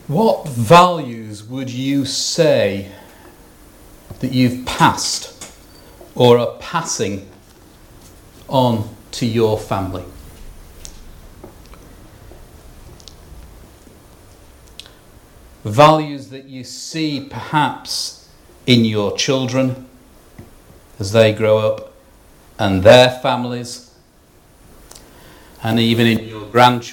What values would you say that you've passed or are passing on to your family? Values that you see perhaps in your children as they grow up and their families, and even in your grandchildren.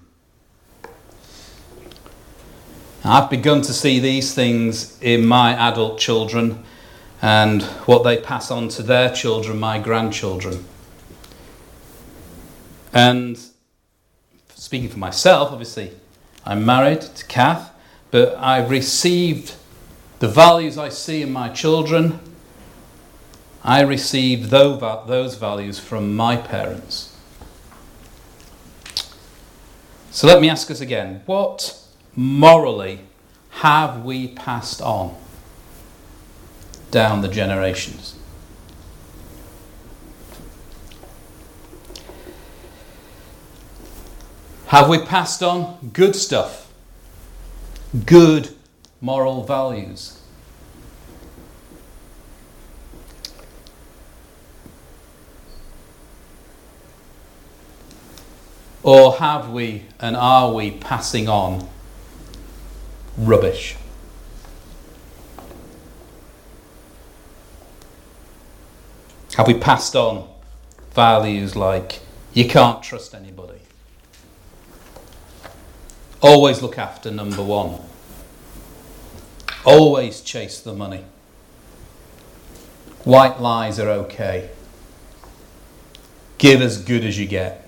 I've begun to see these things in my adult children and what they pass on to their children, my grandchildren. And speaking for myself, obviously, I'm married to Kath, but I've received the values I see in my children. I received those values from my parents. So let me ask us again, what morally have we passed on down the generations? Have we passed on good stuff? Good moral values? Or have we and are we passing on rubbish? Have we passed on values like you can't trust anybody? Always look after number one. Always chase the money. White lies are okay. Give as good as you get.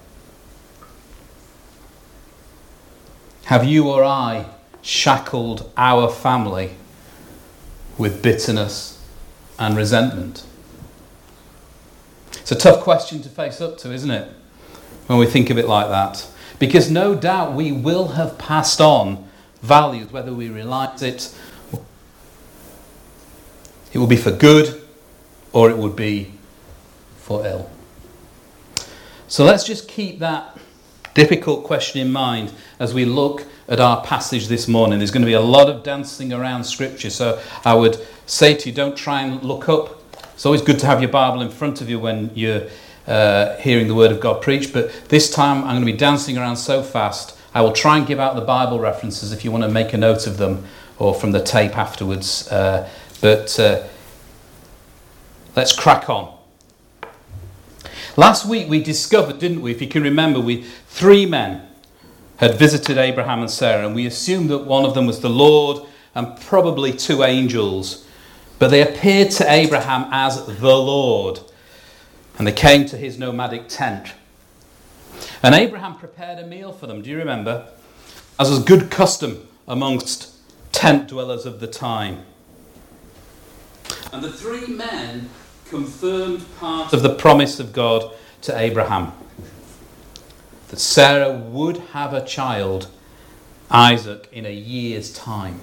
Have you or I shackled our family with bitterness and resentment? It's a tough question to face up to, isn't it, when we think of it like that? Because no doubt we will have passed on values, whether we realise it. It will be for good or it would be for ill. So let's just keep that difficult question in mind as we look at our passage this morning. There's going to be a lot of dancing around Scripture, so I would say to you, don't try and look up. It's always good to have your Bible in front of you when you're hearing the Word of God preached, but this time I'm going to be dancing around so fast, I will try and give out the Bible references if you want to make a note of them, or from the tape afterwards. But let's crack on. Last week we discovered, didn't we, if you can remember, three men had visited Abraham and Sarah, and we assumed that one of them was the Lord and probably two angels. But they appeared to Abraham as the Lord, and they came to his nomadic tent. And Abraham prepared a meal for them, do you remember? As was good custom amongst tent dwellers of the time. And the three men confirmed part of the promise of God to Abraham, that Sarah would have a child, Isaac, in a year's time.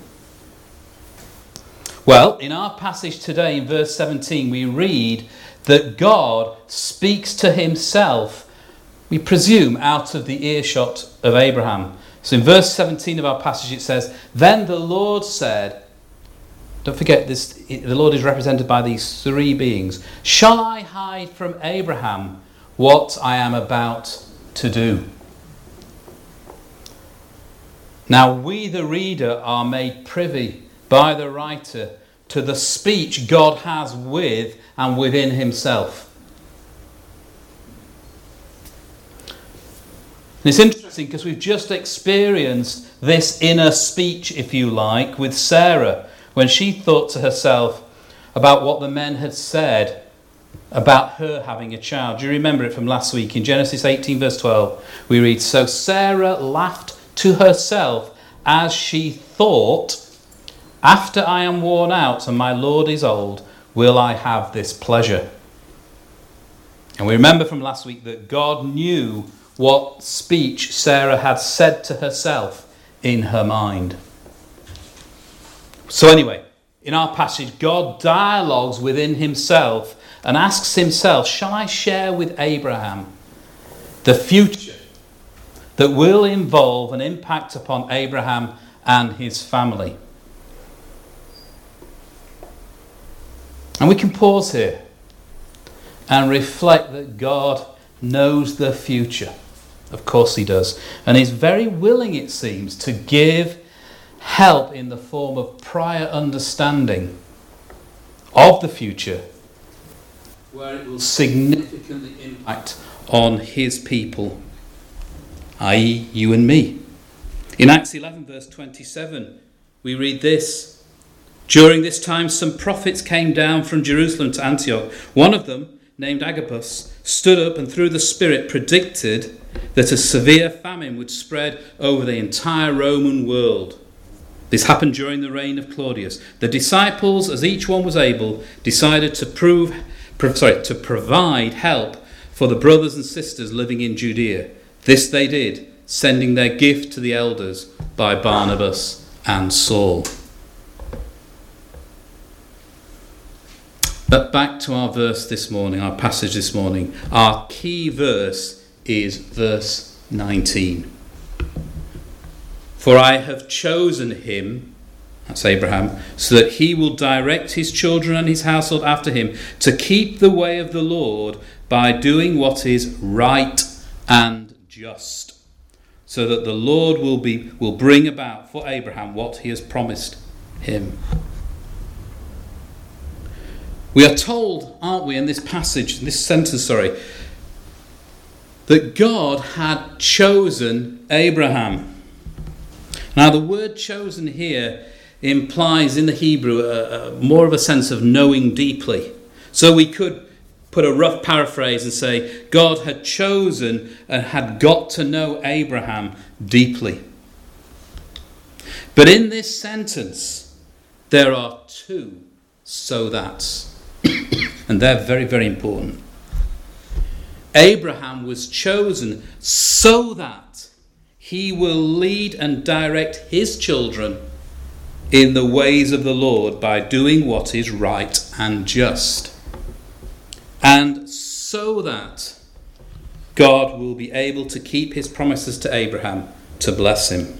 Well, in our passage today, in verse 17, we read that God speaks to himself, we presume, out of the earshot of Abraham. So in verse 17 of our passage it says, "Then the Lord said," don't forget this, the Lord is represented by these three beings, "Shall I hide from Abraham what I am about to do?" Now we, the reader, are made privy by the writer to the speech God has with and within himself. And it's interesting because we've just experienced this inner speech, if you like, with Sarah when she thought to herself about what the men had said about her having a child. Do you remember it from last week? In Genesis 18 verse 12 we read, "So Sarah laughed to herself as she thought, after I am worn out and my Lord is old, will I have this pleasure?" And we remember from last week that God knew what speech Sarah had said to herself in her mind. So anyway, in our passage, God dialogues within himself and asks himself, shall I share with Abraham the future that will involve an impact upon Abraham and his family. And we can pause here and reflect that God knows the future. Of course he does. And he's very willing, it seems, to give help in the form of prior understanding of the future, where it will significantly impact on his people, i.e. you and me. In Acts 11 verse 27 we read this: "During this time some prophets came down from Jerusalem to Antioch. One of them, named Agabus, stood up and through the Spirit predicted that a severe famine would spread over the entire Roman world. This happened during the reign of Claudius. The disciples, as each one was able, decided to provide help for the brothers and sisters living in Judea. This they did, sending their gift to the elders by Barnabas and Saul." But back to our verse this morning, our passage this morning. Our key verse is verse 19. "For I have chosen him," that's Abraham, "so that he will direct his children and his household after him, to keep the way of the Lord by doing what is right and just, so that the Lord will bring about for Abraham what he has promised him." We are told, aren't we, in this passage, in this sentence, that God had chosen Abraham. Now, the word chosen here implies in the Hebrew more of a sense of knowing deeply. So we could put a rough paraphrase and say God had chosen and had got to know Abraham deeply. But in this sentence, there are two so that's. And they're very, very important. Abraham was chosen so that he will lead and direct his children in the ways of the Lord by doing what is right and just. And so that God will be able to keep his promises to Abraham to bless him.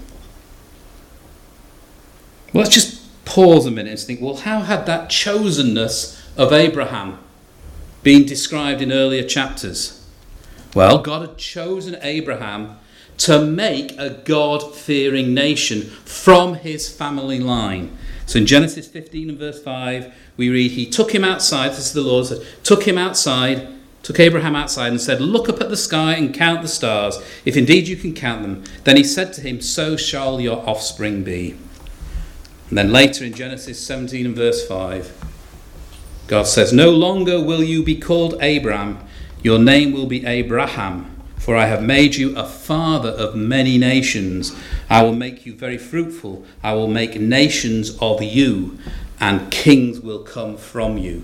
Well, let's just pause a minute and think, well, how had that chosenness of Abraham been described in earlier chapters? Well, God had chosen Abraham to make a God-fearing nation from his family line. So in Genesis 15 and verse 5, we read, he took him outside, this is the Lord, took Abraham outside and said, "Look up at the sky and count the stars, if indeed you can count them." Then he said to him, "So shall your offspring be." And then later in Genesis 17 and verse 5, God says, "No longer will you be called Abram, your name will be Abraham, for I have made you a father of many nations. I will make you very fruitful. I will make nations of you, and kings will come from you."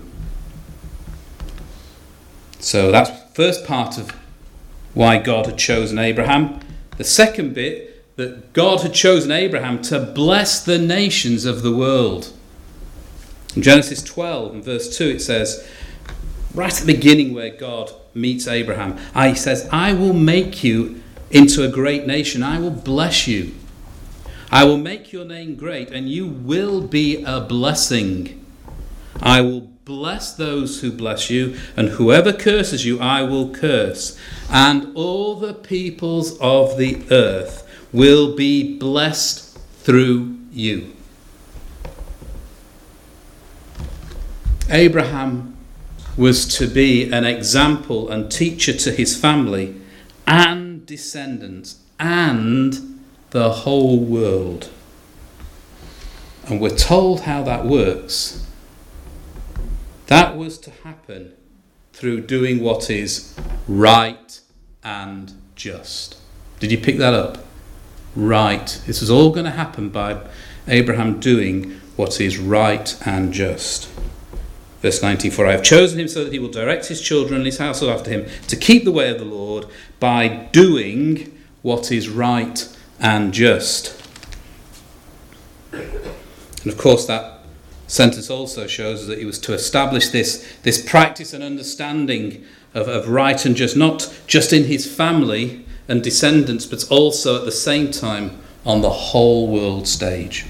So that's the first part of why God had chosen Abraham. The second bit, that God had chosen Abraham to bless the nations of the world. In Genesis 12 and verse 2 it says, right at the beginning where God meets Abraham, he says, "I will make you into a great nation. I will bless you. I will make your name great, and you will be a blessing. I will bless those who bless you, and whoever curses you I will curse. And all the peoples of the earth will be blessed through you." Abraham was to be an example and teacher to his family and descendants and the whole world. And we're told how that works. That was to happen through doing what is right and just. Did you pick that up? Right. This was all going to happen by Abraham doing what is right and just. Verse 19, "For I have chosen him so that he will direct his children and his household after him to keep the way of the Lord by doing what is right and just." And of course that sentence also shows that he was to establish this practice and understanding of right and just, not just in his family and descendants, but also at the same time on the whole world stage.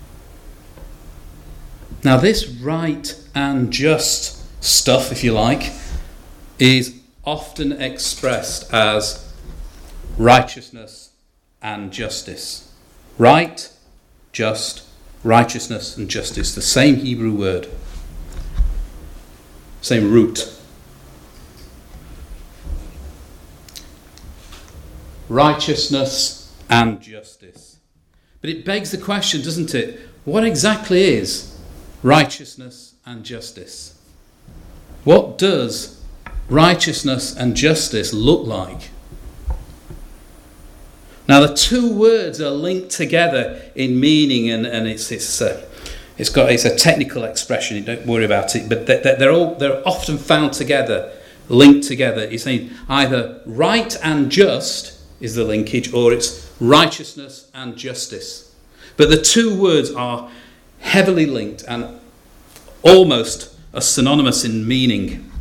Now, this right and just stuff, if you like, is often expressed as righteousness and justice. Right, just, righteousness and justice, the same Hebrew word, same root. Righteousness and justice. But it begs the question, doesn't it? What exactly is righteousness and justice? What does righteousness and justice look like? Now, the two words are linked together in meaning, and it's a technical expression. Don't worry about it. But they're often found together, linked together. It's saying either right and just is the linkage, or it's righteousness and justice. But the two words are heavily linked and almost are synonymous in meaning.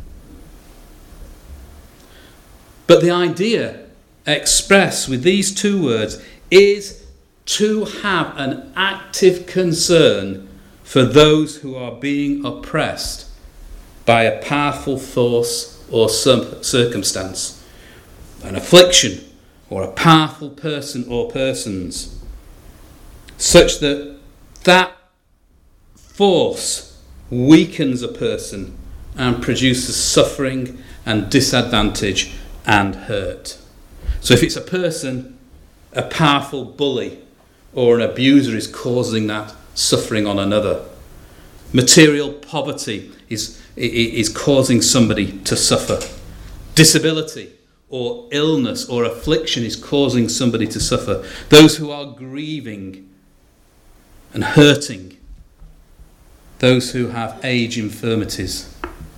But the idea expressed with these two words is to have an active concern for those who are being oppressed by a powerful force or circumstance, an affliction, or a powerful person or persons, such that that force weakens a person and produces suffering and disadvantage and hurt. So if it's a person, a powerful bully or an abuser is causing that suffering on another. Material poverty is causing somebody to suffer. Disability or illness or affliction is causing somebody to suffer. Those who are grieving and hurting. Those who have age infirmities.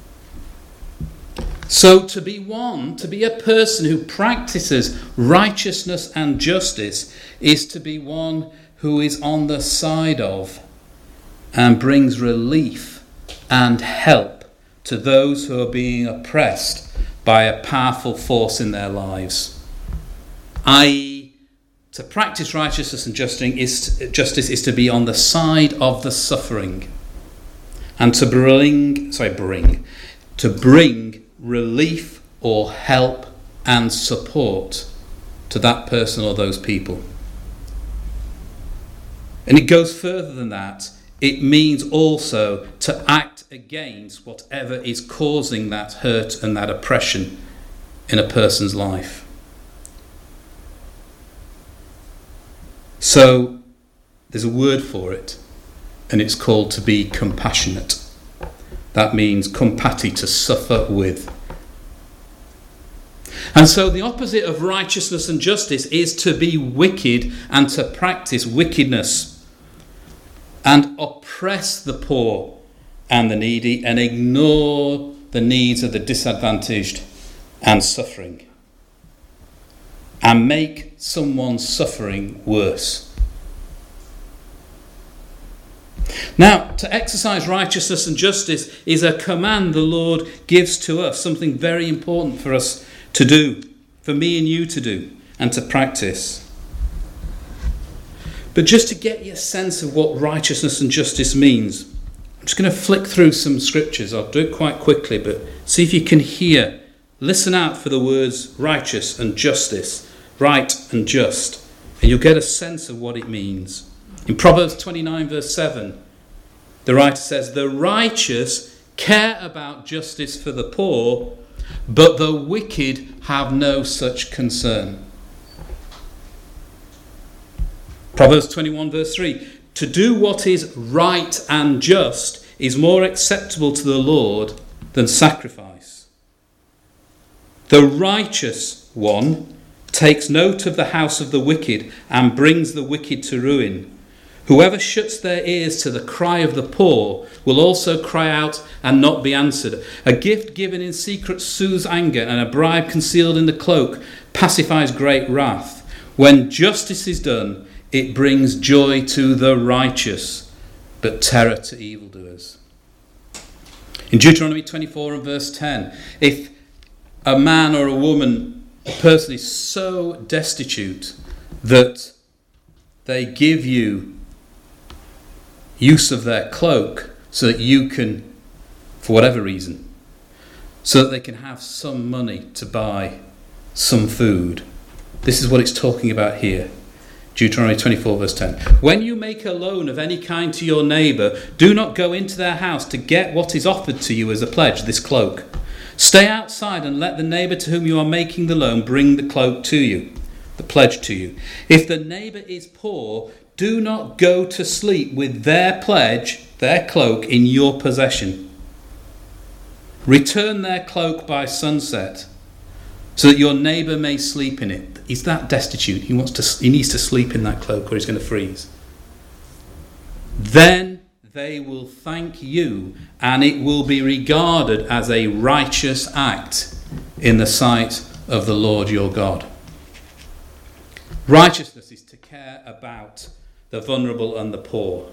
So to be a person who practices righteousness and justice is to be one who is on the side of and brings relief and help to those who are being oppressed by a powerful force in their lives. I.e., to practice righteousness and justice is to be on the side of the suffering and to bring relief or help and support to that person or those people. And it goes further than that. It means also to act against whatever is causing that hurt and that oppression in a person's life. So there's a word for it, and it's called to be compassionate. That means compati, to suffer with. And so the opposite of righteousness and justice is to be wicked and to practice wickedness and oppress the poor and the needy and ignore the needs of the disadvantaged and suffering and make someone's suffering worse. Now, to exercise righteousness and justice is a command the Lord gives to us, something very important for us to do, for me and you to do, and to practice. But just to get you a sense of what righteousness and justice means, I'm just going to flick through some scriptures. I'll do it quite quickly, but see if you can hear. Listen out for the words righteous and justice, right and just, and you'll get a sense of what it means. In Proverbs 29 verse 7, the writer says, "The righteous care about justice for the poor, but the wicked have no such concern." Proverbs 21 verse 3, "To do what is right and just is more acceptable to the Lord than sacrifice. The righteous one takes note of the house of the wicked and brings the wicked to ruin. Whoever shuts their ears to the cry of the poor will also cry out and not be answered. A gift given in secret soothes anger, and a bribe concealed in the cloak pacifies great wrath. When justice is done, it brings joy to the righteous, but terror to evildoers." In Deuteronomy 24 and verse 10, if a man or a woman, a person is so destitute that they give you use of their cloak so that you can, for whatever reason, so that they can have some money to buy some food. This is what it's talking about here. Deuteronomy 24 verse 10. When you make a loan of any kind to your neighbour, do not go into their house to get what is offered to you as a pledge, this cloak. Stay outside and let the neighbour to whom you are making the loan bring the cloak to you, the pledge to you. If the neighbour is poor, do not go to sleep with their pledge, their cloak, in your possession. Return their cloak by sunset, so that your neighbour may sleep in it. He's that destitute. He needs to sleep in that cloak or he's going to freeze. Then they will thank you, and it will be regarded as a righteous act in the sight of the Lord your God. Righteousness is to care about the vulnerable and the poor.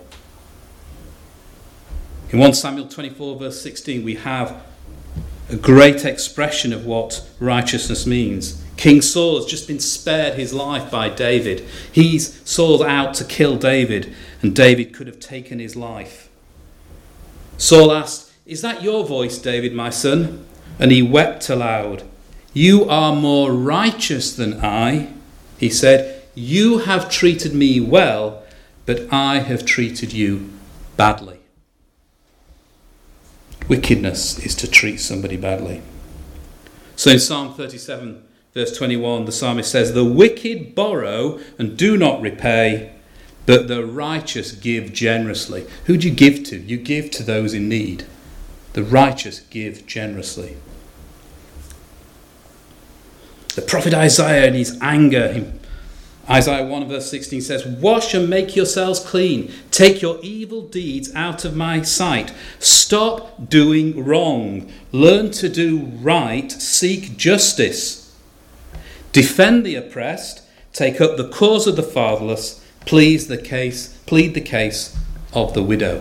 In 1 Samuel 24 verse 16 we have a great expression of what righteousness means. King Saul has just been spared his life by David. He's Saul's out to kill David, and David could have taken his life. Saul asked, "Is that your voice, David, my son?" And he wept aloud. "You are more righteous than I," he said. "You have treated me well, but I have treated you badly." Wickedness is to treat somebody badly. So in Psalm 37 verse 21, the psalmist says, "The wicked borrow and do not repay, but the righteous give generously." Who do you give to? You give to those in need. The righteous give generously. The prophet Isaiah, in his anger, in Isaiah 1 verse 16 says, "Wash and make yourselves clean. Take your evil deeds out of my sight. Stop doing wrong. Learn to do right. Seek justice. Defend the oppressed. Take up the cause of the fatherless. Plead the case of the widow."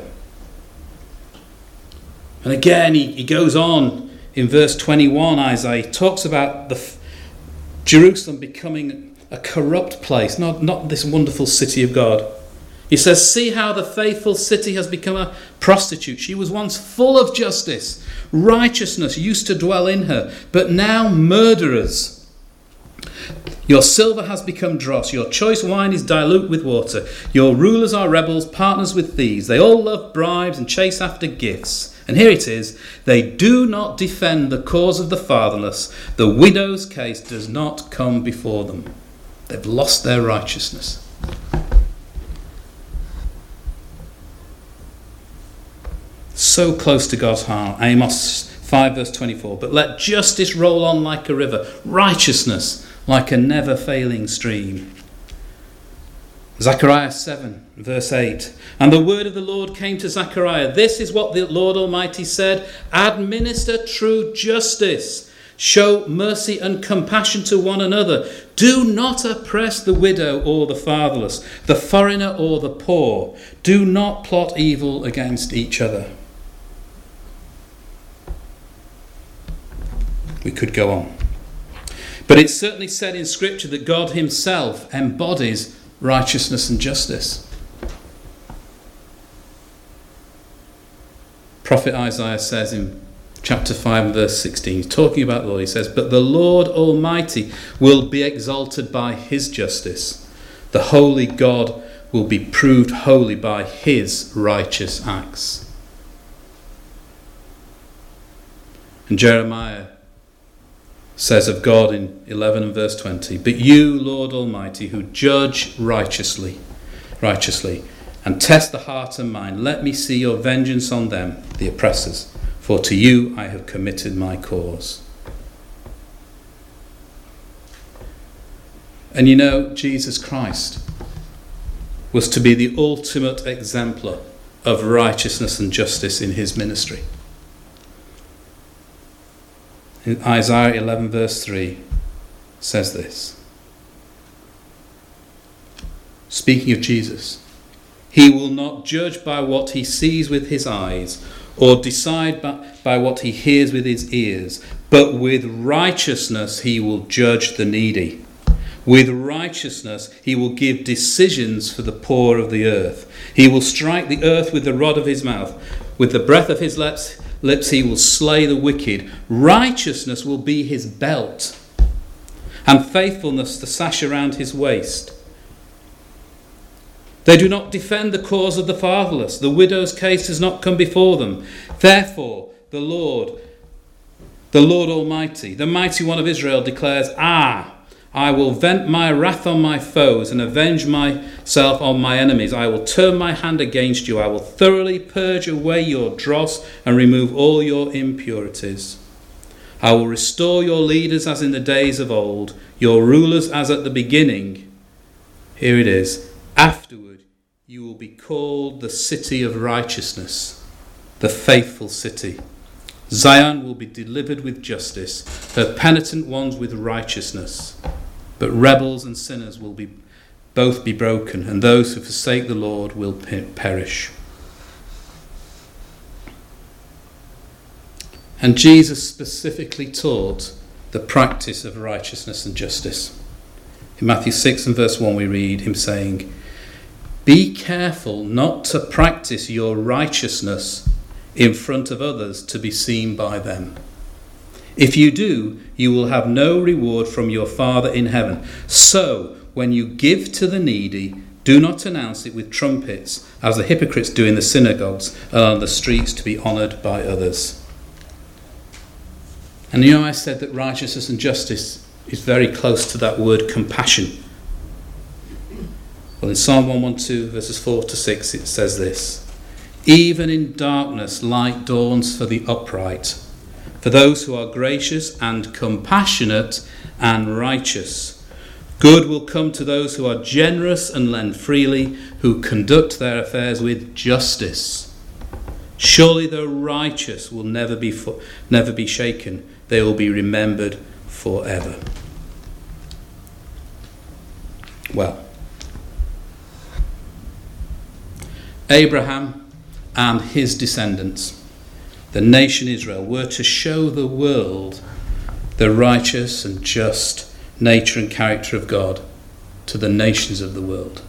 And again, he goes on in verse 21, Isaiah talks about Jerusalem becoming a corrupt place, not this wonderful city of God. He says, "See how the faithful city has become a prostitute. She was once full of justice. Righteousness used to dwell in her, but now murderers. Your silver has become dross. Your choice wine is dilute with water. Your rulers are rebels, partners with thieves. They all love bribes and chase after gifts." And here it is. "They do not defend the cause of the fatherless. The widow's case does not come before them." They've lost their righteousness. So close to God's heart. Amos 5 verse 24. "But let justice roll on like a river, righteousness like a never-failing stream." Zechariah 7 verse 8. "And the word of the Lord came to Zechariah. This is what the Lord Almighty said. Administer true justice. Show mercy and compassion to one another. Do not oppress the widow or the fatherless, the foreigner or the poor. Do not plot evil against each other." We could go on. But it's certainly said in Scripture that God himself embodies righteousness and justice. Prophet Isaiah says in chapter 5 and verse 16, talking about the Lord, he says, "But the Lord Almighty will be exalted by his justice. The holy God will be proved holy by his righteous acts." And Jeremiah says of God in 11 and verse 20, "But you, Lord Almighty, who judge righteously, and test the heart and mind, let me see your vengeance on them, the oppressors. For to you I have committed my cause." And you know, Jesus Christ was to be the ultimate exemplar of righteousness and justice in his ministry. In Isaiah 11 verse 3 says this, speaking of Jesus, "He will not judge by what he sees with his eyes, or decide by what he hears with his ears, but with righteousness he will judge the needy. With righteousness he will give decisions for the poor of the earth. He will strike the earth with the rod of his mouth. With the breath of his lips he will slay the wicked. Righteousness will be his belt, and faithfulness the sash around his waist. They do not defend the cause of the fatherless. The widow's case does not come before them. Therefore, the Lord Almighty, the Mighty One of Israel declares, I will vent my wrath on my foes and avenge myself on my enemies. I will turn my hand against you. I will thoroughly purge away your dross and remove all your impurities. I will restore your leaders as in the days of old, your rulers as at the beginning. Here it is. Afterward, you will be called the city of righteousness, the faithful city. Zion will be delivered with justice, her penitent ones with righteousness. But rebels and sinners will both be broken, and those who forsake the Lord will perish. And Jesus specifically taught the practice of righteousness and justice. In Matthew 6 and verse 1 we read him saying, "Be careful not to practice your righteousness in front of others to be seen by them. If you do, you will have no reward from your Father in heaven. So, when you give to the needy, do not announce it with trumpets, as the hypocrites do in the synagogues and on the streets to be honoured by others." And I said that righteousness and justice is very close to that word compassion. Well, in Psalm 112, verses 4 to 6, it says this: "Even in darkness light dawns for the upright, for those who are gracious and compassionate and righteous. Good will come to those who are generous and lend freely, who conduct their affairs with justice. Surely the righteous will never be shaken. They will be remembered forever." Well, Abraham and his descendants, the nation Israel, were to show the world the righteous and just nature and character of God to the nations of the world.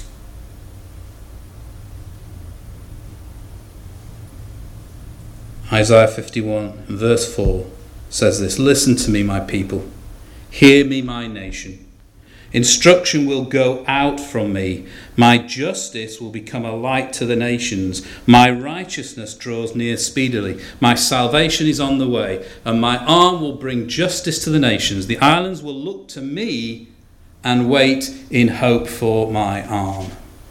Isaiah 51 verse 4 says this: "Listen to me, my people. Hear me, my nation. Instruction will go out from me. My justice will become a light to the nations. My righteousness draws near speedily. My salvation is on the way, and my arm will bring justice to the nations. The islands will look to me and wait in hope for my arm."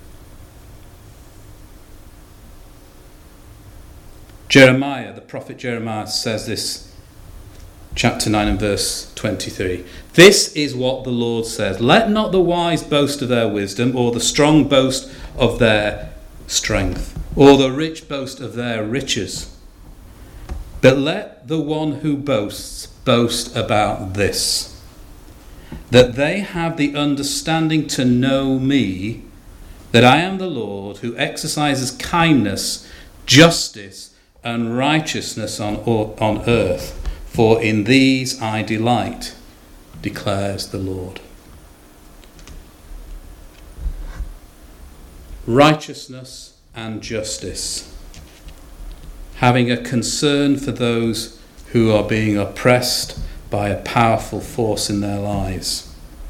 Jeremiah, the prophet Jeremiah, says this, chapter 9 and verse 23. "This is what the Lord says: Let not the wise boast of their wisdom, or the strong boast of their strength, or the rich boast of their riches. But let the one who boasts boast about this, that they have the understanding to know me, that I am the Lord who exercises kindness, justice, and righteousness on earth. For in these I delight, declares the Lord." Righteousness and justice, having a concern for those who are being oppressed by a powerful force in their lives.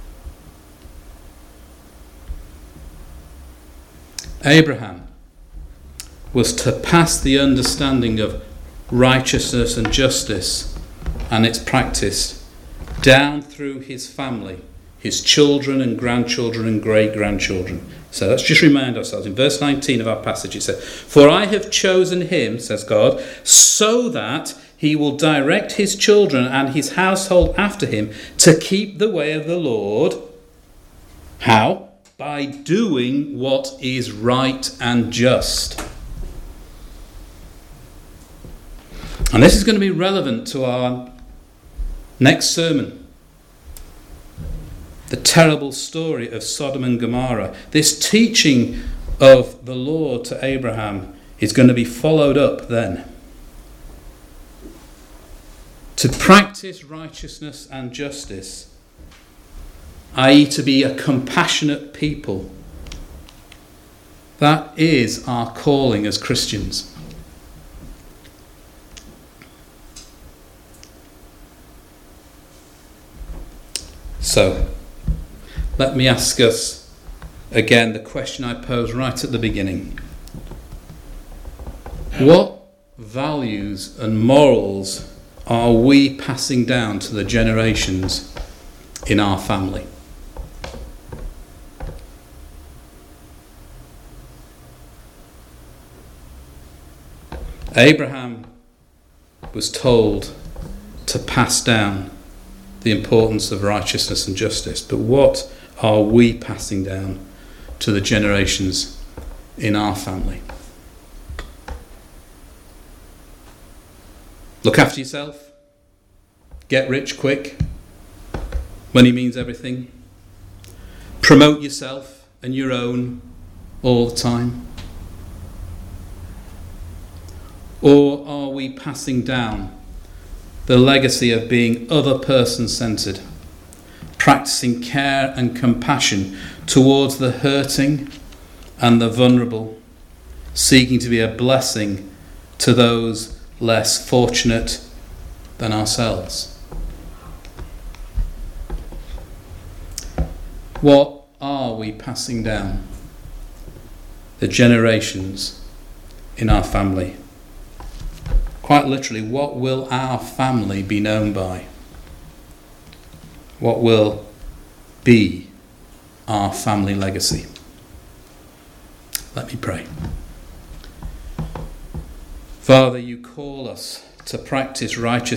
Abraham was to pass the understanding of righteousness and justice and its practice down through his family, his children and grandchildren and great-grandchildren. So let's just remind ourselves. In verse 19 of our passage it says, "For I have chosen him," says God, "so that he will direct his children and his household after him to keep the way of the Lord." How? By doing what is right and just. And this is going to be relevant to our next sermon. The terrible story of Sodom and Gomorrah. This teaching of the Lord to Abraham is going to be followed up then. To practice righteousness and justice i.e. to be a compassionate people. That is our calling as Christians. So, let me ask us again the question I posed right at the beginning. What values and morals are we passing down to the generations in our family? Abraham was told to pass down the importance of righteousness and justice, but what are we passing down to the generations in our family? Look after yourself. Get rich quick. Money means everything. Promote yourself and your own all the time. Or are we passing down the legacy of being other person centred, practicing care and compassion towards the hurting and the vulnerable, seeking to be a blessing to those less fortunate than ourselves? What are we passing down the generations in our family? Quite literally, what will our family be known by? What will be our family legacy? Let me pray. Father, you call us to practice righteousness